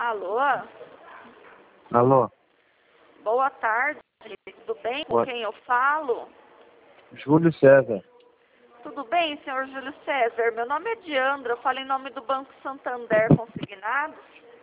Alô? Alô? Boa tarde, tudo bem? Com quem eu falo? Júlio César. Tudo bem, senhor Júlio César? Meu nome é Diandra, eu falo em nome do Banco Santander Consignados.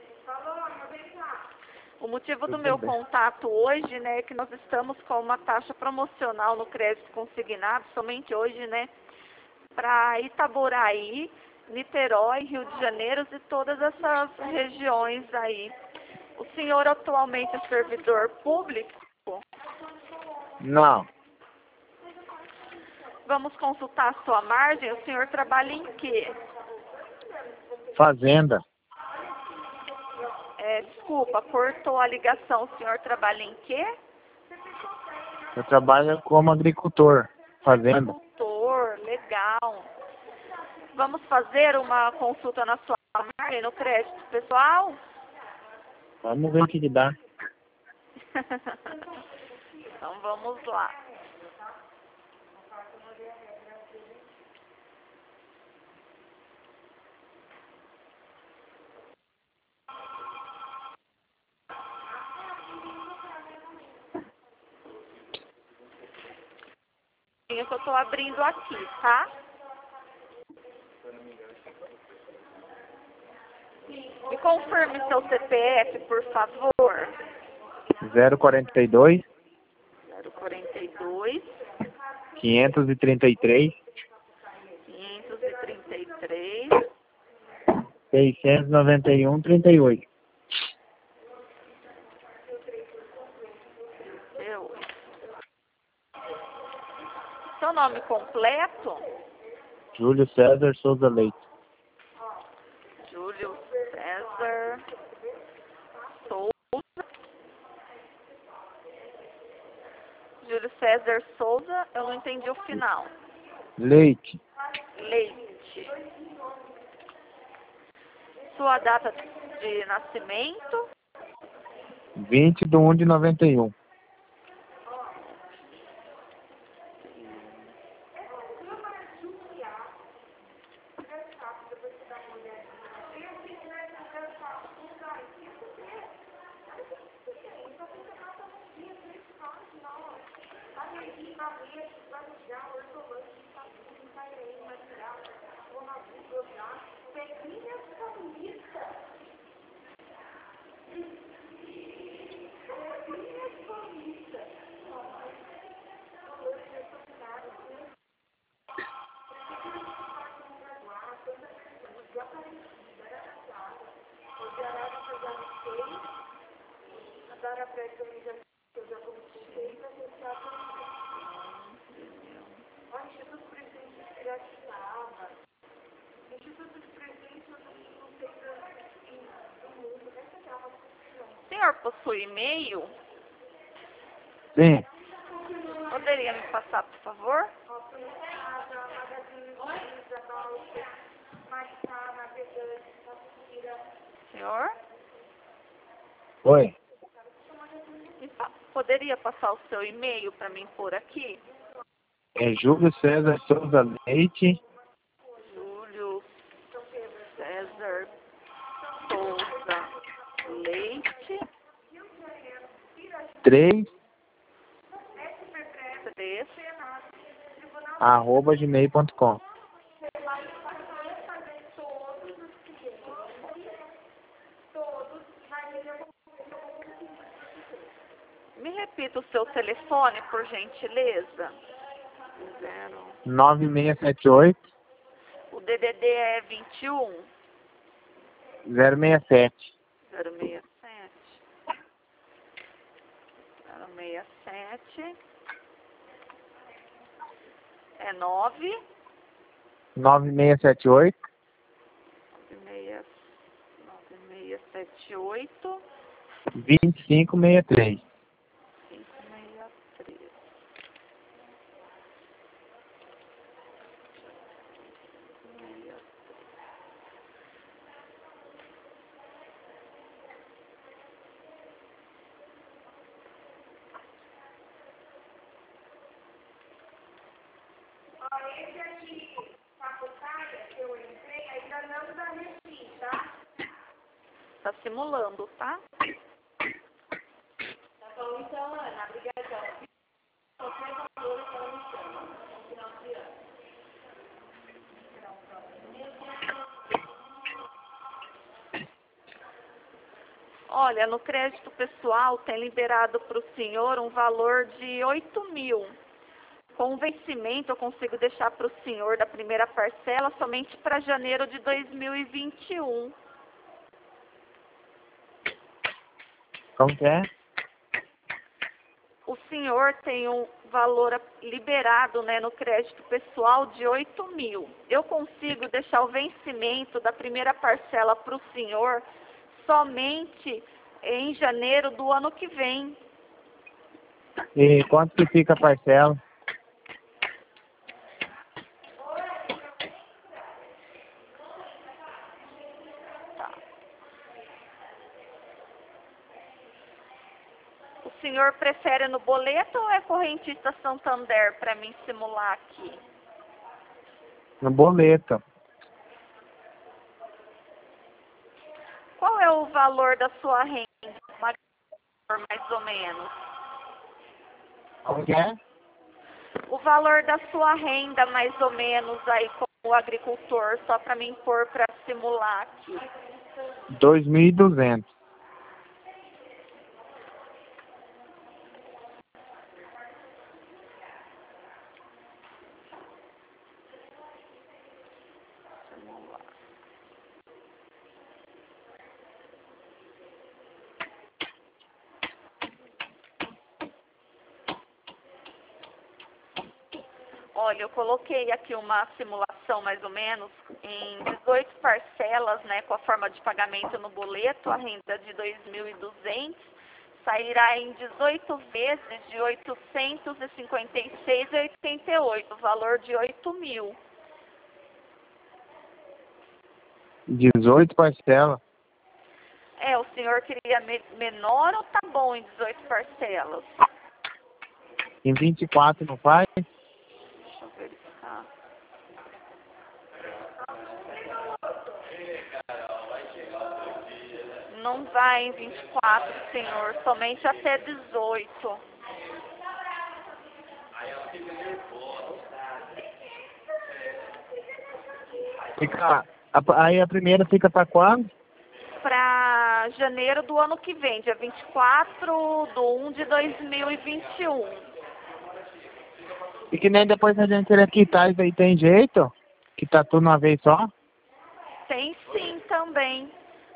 O motivo do meu contato hoje, né, é que nós estamos com uma taxa promocional no crédito consignado, somente hoje, né, para Itaboraí, Niterói, Rio de Janeiro e todas essas regiões aí. O senhor atualmente é servidor público? Não. Vamos consultar a sua margem. O senhor trabalha em quê? Fazenda. Desculpa, cortou a ligação. O senhor trabalha em quê? Eu trabalho como agricultor. Fazenda. Agricultor, legal. Vamos fazer uma consulta na sua margem no crédito pessoal? Vamos ver o que dá. Então vamos lá. Eu só estou abrindo aqui, tá? Me confirme seu CPF, por favor. 042 042 533 533 691 38. Seu nome completo? Júlio César Souza Leite. Júlio César Souza. Júlio César Souza, eu não entendi o final. Leite. Leite. Sua data de nascimento? 20/1/91. O senhor possui e-mail? Sim. Poderia me passar, por favor? Senhor? Oi. Poderia passar o seu e-mail para mim pôr aqui? É Júlio César Souza Leite. Júlio César Souza Leite 3 3 @gmail.com. Me repita o seu telefone, por gentileza. 9678 O DDD é 21 067. 067 067 é 9 9678 9678 2563. 563. Esse aqui, Sapucaia, que eu entrei, ainda não da Recife, tá? tá simulando, tá? Tá bom, então, Ana, obrigadão. Qualquer valor, ela me chama. No final de ano. Olha, no crédito pessoal tem liberado para o senhor um valor de 8.000. Com o vencimento eu consigo deixar para o senhor da primeira parcela somente para janeiro de 2021. Como que é? O senhor tem um valor liberado, né, no crédito pessoal de 8.000. Eu consigo deixar o vencimento da primeira parcela para o senhor somente em janeiro do ano que vem. E quanto que fica a parcela? Tá. O senhor prefere no boleto ou é correntista Santander para mim simular aqui? No boleto. Qual é o valor da sua renda, mais ou menos? Como que é? O valor da sua renda, mais ou menos, aí como agricultor, só para mim pôr para simular aqui. 2.200. Simular. Olha, eu coloquei aqui uma simulação mais ou menos em 18 parcelas, né, com a forma de pagamento no boleto, a renda de 2.200, sairá em 18 vezes de 856,88, o valor de 8.000. 18 parcelas. O senhor queria menor ou tá bom em 18 parcelas? Em 24 não faz? Deixa eu verificar. Não vai em 24, senhor, somente até 18. Aí a primeira fica para quando? Para janeiro do ano que vem, dia 24/1 de 2021. E que nem depois a gente querer quitar isso aí, tem jeito? Quitar tudo uma vez só? Tem sim também.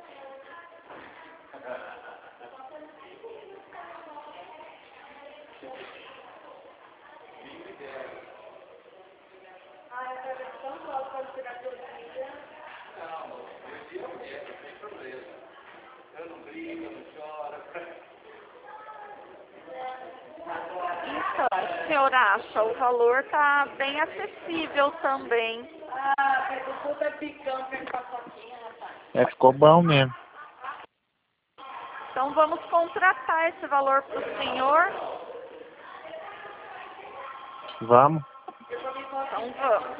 Então, o senhor acha, o valor está bem acessível também. É, ficou bom mesmo. Então vamos contratar esse valor para o senhor. Vamos. Então vamos.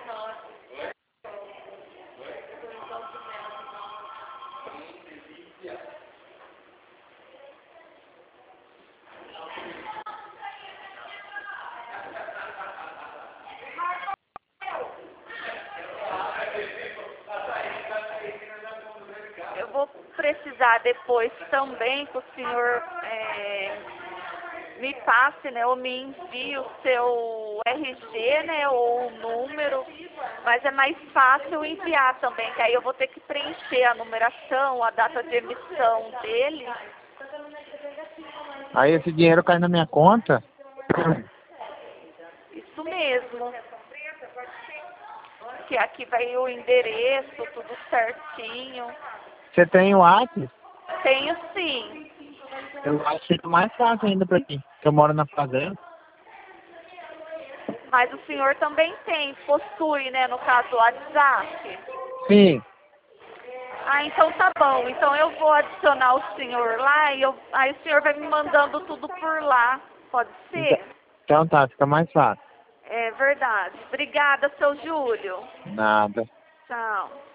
Eu vou precisar depois também que o senhor me passe, né, ou me envie o seu RG, né, ou o número, mas é mais fácil enviar também, que aí eu vou ter que preencher a numeração, a data de emissão dele. Aí esse dinheiro cai na minha conta? Isso mesmo. Que aqui vai o endereço, tudo certinho. Você tem o WhatsApp? Tenho sim. Eu acho que fica mais fácil ainda pra mim, que eu moro na fazenda. Mas o senhor também possui, né, no caso, o WhatsApp? Sim. Ah, então tá bom. Então eu vou adicionar o senhor lá e aí o senhor vai me mandando tudo por lá. Pode ser? Então tá, fica mais fácil. É verdade. Obrigada, seu Júlio. Nada. Tchau.